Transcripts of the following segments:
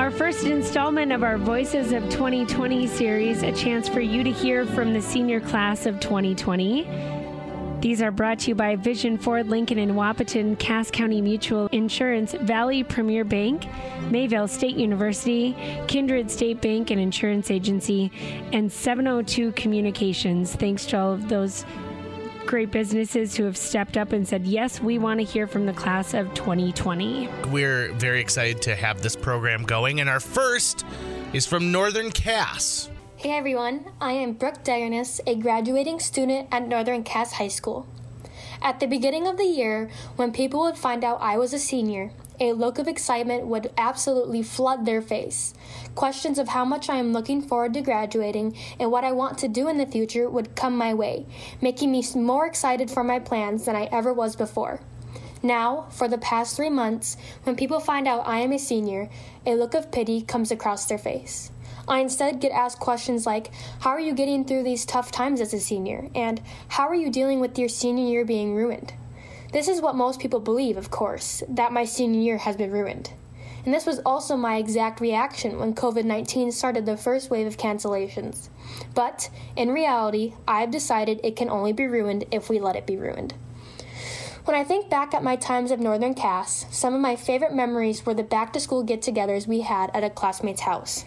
Our first installment of our Voices of 2020 series, a chance for you to hear from the senior class of 2020. These are brought to you by Vision Ford, Lincoln and Wahpeton, Cass County Mutual Insurance, Valley Premier Bank, Mayville State University, Kindred State Bank and Insurance Agency, and 702 Communications. Thanks to all of those great businesses who have stepped up and said, yes, we want to hear from the class of 2020. We're very excited to have this program going, and our first is from Northern Cass. Hey everyone, I am Brooke Diarness, a graduating student at Northern Cass High School. At the beginning of the year, when people would find out I was a senior, a look of excitement would absolutely flood their face. Questions of how much I am looking forward to graduating and what I want to do in the future would come my way, making me more excited for my plans than I ever was before. Now, for the past 3 months, when people find out I am a senior, a look of pity comes across their face. I instead get asked questions like, how are you getting through these tough times as a senior? And how are you dealing with your senior year being ruined? This is what most people believe, of course, that my senior year has been ruined. And this was also my exact reaction when COVID-19 started the first wave of cancellations. But, in reality, I've decided it can only be ruined if we let it be ruined. When I think back at my times at Northern Cass, some of my favorite memories were the back-to-school get-togethers we had at a classmate's house.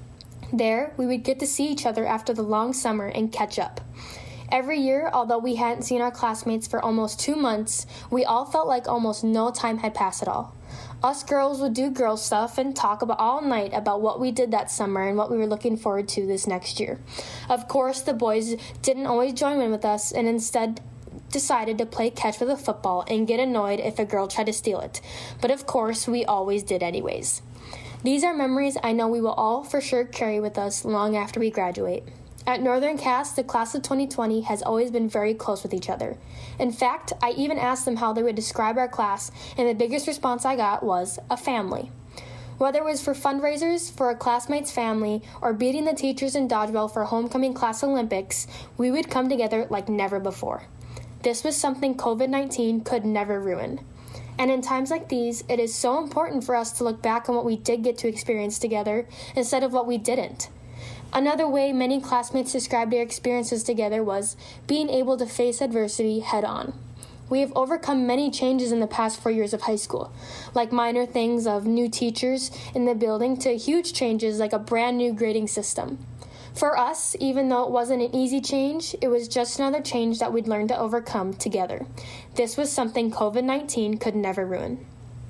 There, we would get to see each other after the long summer and catch up. Every year, although we hadn't seen our classmates for almost 2 months, we all felt like almost no time had passed at all. Us girls would do girl stuff and talk about all night about what we did that summer and what we were looking forward to this next year. Of course, the boys didn't always join in with us and instead decided to play catch with a football and get annoyed if a girl tried to steal it. But of course, we always did anyways. These are memories I know we will all for sure carry with us long after we graduate. At Northern Cass, the class of 2020 has always been very close with each other. In fact, I even asked them how they would describe our class, and the biggest response I got was a family. Whether it was for fundraisers for a classmate's family or beating the teachers in dodgeball for homecoming class Olympics, we would come together like never before. This was something COVID-19 could never ruin. And in times like these, it is so important for us to look back on what we did get to experience together instead of what we didn't. Another way many classmates described their experiences together was being able to face adversity head on. We have overcome many changes in the past 4 years of high school, like minor things of new teachers in the building to huge changes like a brand new grading system. For us, even though it wasn't an easy change, it was just another change that we'd learned to overcome together. This was something COVID-19 could never ruin.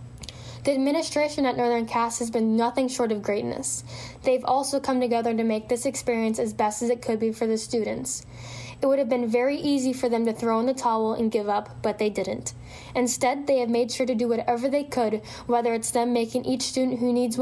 The administration at Northern Cass has been nothing short of greatness. They've also come together to make this experience as best as it could be for the students. It would have been very easy for them to throw in the towel and give up, but they didn't. Instead, they have made sure to do whatever they could, whether it's them making each student who needs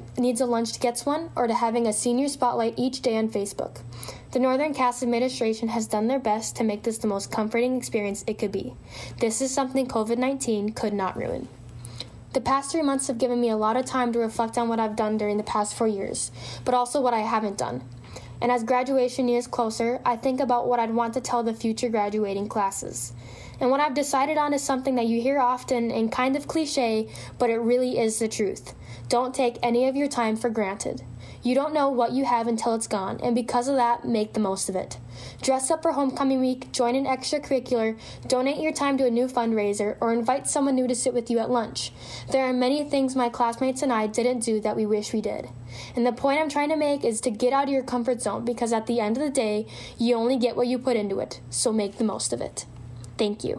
a lunch gets one, or to having a senior spotlight each day on Facebook. The Northern Cass administration has done their best to make this the most comforting experience it could be. This is something COVID-19 could not ruin. The past 3 months have given me a lot of time to reflect on what I've done during the past 4 years, but also what I haven't done. And as graduation nears closer, I think about what I'd want to tell the future graduating classes. And what I've decided on is something that you hear often and kind of cliche, but it really is the truth. Don't take any of your time for granted. You don't know what you have until it's gone, and because of that, make the most of it. Dress up for homecoming week, join an extracurricular, donate your time to a new fundraiser, or invite someone new to sit with you at lunch. There are many things my classmates and I didn't do that we wish we did. And the point I'm trying to make is to get out of your comfort zone, because at the end of the day, you only get what you put into it, so make the most of it. Thank you.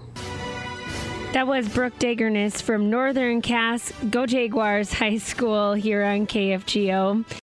That was Brooke Diarness from Northern Cass Go Jaguars High School here on KFGO.